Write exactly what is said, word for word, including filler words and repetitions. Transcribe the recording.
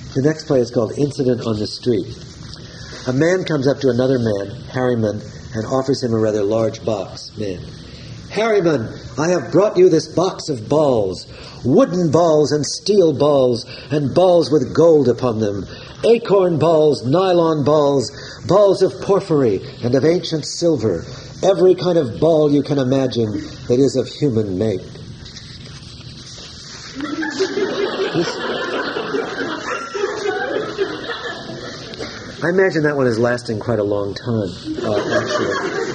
The next play is called Incident on the Street. A man comes up to another man, Harriman, and offers him a rather large box. Man. Harriman, I have brought you this box of balls, wooden balls and steel balls, and balls with gold upon them, acorn balls, nylon balls, balls of porphyry and of ancient silver, every kind of ball you can imagine that is of human make. This, I imagine that one is lasting quite a long time, uh, actually.